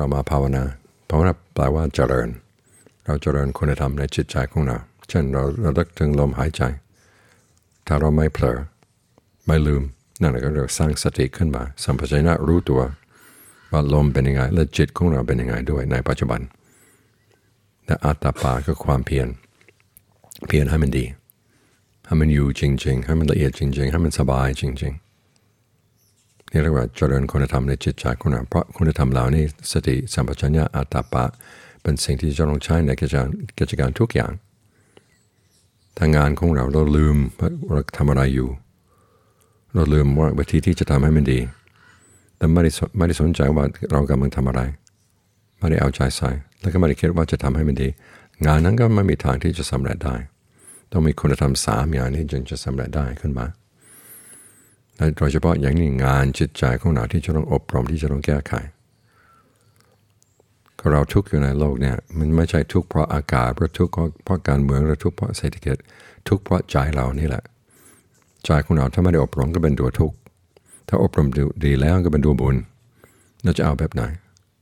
เรามาภาวนาแปลว่าเจริญเราเจริญคุณธรรมในจิตใจของเราเช่นเราระลึกถึงลมหายใจถ้าเราไม่เผลอไม่ลืมนั่นแหละก็เรียกสร้างสติขึ้นมาสัมปชัญญะรู้ตัวว่าลมเป็นยังไงและจิตของเราเป็นยังไงด้วยในปัจจุบันและอัตตาปาก็ความเพียรให้มันดีให้มันอยู่จริงๆให้มันละเอียดจริงๆให้มันสบายจริงๆนี่เรียกว่าเจริญคุณธรรมในจิตใจของเราเพราะคุณธรรมเหล่านี้สติสัมปชัญญะอัตตาปาเป็นสิ่งที่จะต้องใช้ในกิจการทุกอย่างทางงานของเราลืมว่าทำอะไรอยู่เราลืมว่าวิธีที่จะทำให้มันดีแต่ไม่ได้สนใจว่าเรากำลังทำอะไรไม่ได้เอาใจใส่แล้วก็ไม่ได้คิดว่าจะทำให้มันดีงานนั้นก็ไม่มีทางที่จะสำเร็จได้ต้องมีคุณธรรม3อย่างนี้จึงจะสำเร็จได้ขึ้นมาและโดยเฉพาะอย่างนี้งานจิตใจของเราที่จะต้องอบรมที่จะต้องแก้ไขก็เราทุกข์อยู่ในโลกเนี่ยมันไม่ใช่ทุกข์เพราะอากาศหรือทุกข์เพราะการเมืองหรือทุกข์เพราะเศรษฐกิจทุกข์เพราะใจเรานี่แหละใจของเราถ้าไม่ได้อบรมก็เป็นตัวทุกข์ถ้าอบรมดีแล้วก็เป็นตัวบุญเราจะเอาแบบไหน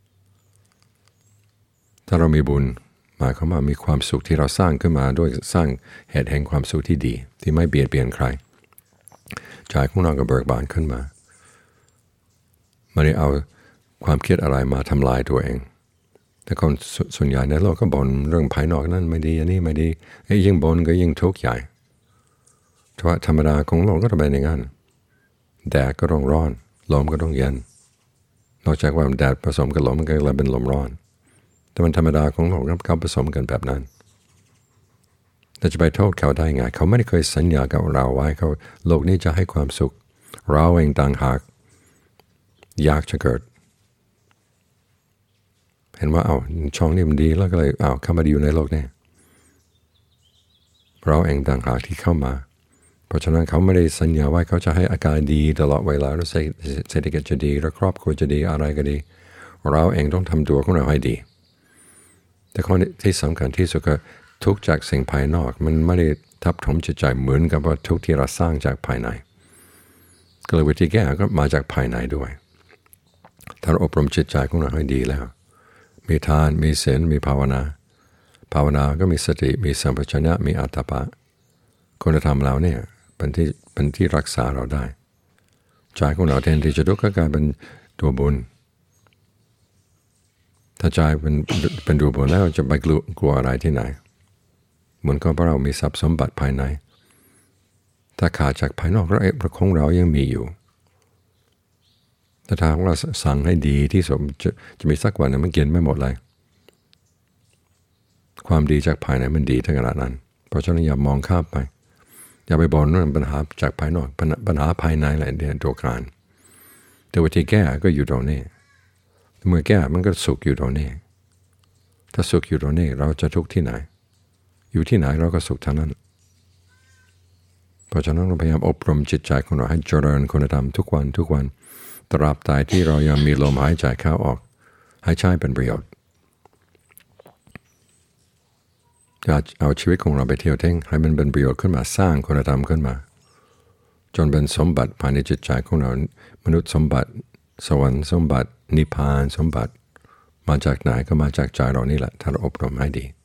ถ้าเรามีบุญหมายความว่ามีความสุขที่เราสร้างขึ้นมาด้วยสร้างเหตุแห่งความสุขที่ดีที่ไม่เบียดเบียนใครใจของเราก็เบิกบานขึ้นมาไม่ได้เอาความคิดอะไรมาทำลายตัวเองแต่คนส่วนใหญ่ในโลกก็บ่นเรื่องภายนอกนั่นไม่ดีอันนี้ไม่ดียิ่งบ่นก็ยิ่งทุกข์ใหญ่เพราะธรรมดาของโลกก็จะเป็นอย่างนั้นแดดก็ต้องร้อนลมก็ต้องเย็นนอกจากว่าแดดผสมกับลมมันก็เลยเป็นลมร้อนแต่มันธรรมดาของโลกเขาผสมกันแบบนั้นเราจะไปโทษเขาได้ไงเขาไม่ได้เคยสัญญากับเราไว้เขาโลกนี้จะให้ความสุขเราเองต่างหากอยากจะเกิดเห็นว่าช่องนี้มันดีแล้วก็เลยเข้ามาอยู่ในโลกนี้เราเองต่างหากที่เข้ามาเพราะฉะนั้นเขาไม่ได้สัญญาว่าเขาจะให้อาการดีตลอดเวลาหรือเศรษฐกิจจะดีหรือครอบครัวจะดีอะไรก็ดีเราเองต้องทำตัวของเราให้ดีแต่ข้อที่สำคัญที่สุดก็ทุกจากสิ่งภายนอกมันไม่ได้ทับถมจิตใจเหมือนกับว่าทุกที่เราสร้างจากภายในก็เลยวิธีแก้ก็มาจากภายในด้วยถ้าเราอบรมจิตใจของเราให้ดีแล้วมีทานมีศีลมีภาวนาก็มีสติมีสัมปชัญญะมีอัตตาปะคุณธรรมเราเนี่ยเป็นที่รักษาเราได้ใจของเราแทนที่จะทุกข์ก็กลายเป็นตัวบุญถ้าใจเป็นตัวบุญแล้วจะไปกลัวอะไรที่ไหนเหมือนกับเรามีทรัพย์สมบัติภายในถ้าขาดจากภายนอกแล้วของเรายังมีอยู่แต่ถ้าเราสั่งให้ดีที่สุดจะมีสักวันนึงมันกินไม่หมดเลยความดีจากภายในมันดีทั้งขนาดนั้นเพราะฉะนั้นอย่ามองข้ามไปอย่าไปบ่นว่าปัญหาจากภายนอกปัญหาภายในแหละเนี่ยตัวการแต่วิธีแก้ก็อยู่ตรงนี้เมื่อแก้มันก็สุขอยู่ตรงนี้ถ้าสุขอยู่ตรงนี้เราจะทุกข์ที่ไหนอยู่ที่ไหนเราก็สุขทั้งนั้นเพราะฉะนั้นเราพยายามอบรมจิตใจของเราให้เจริญคุณธรรมทุกวันตราบใดที่เรายังมีลมหายใจเข้าออกให้ใช้เป็นประโยชน์เอาชีวิตของเราไปเที่ยวเท่งให้มันเป็นประโยชน์ขึ้นมาสร้างคุณธรรมขึ้นมาจนเป็นสมบัติภายในจิตใจของเรามนุษย์สมบัติสวรรค์สมบัตินิพพานสมบัติมาจากไหนก็มาจากใจเรานี่แหละถ้าเราอบรมให้ดี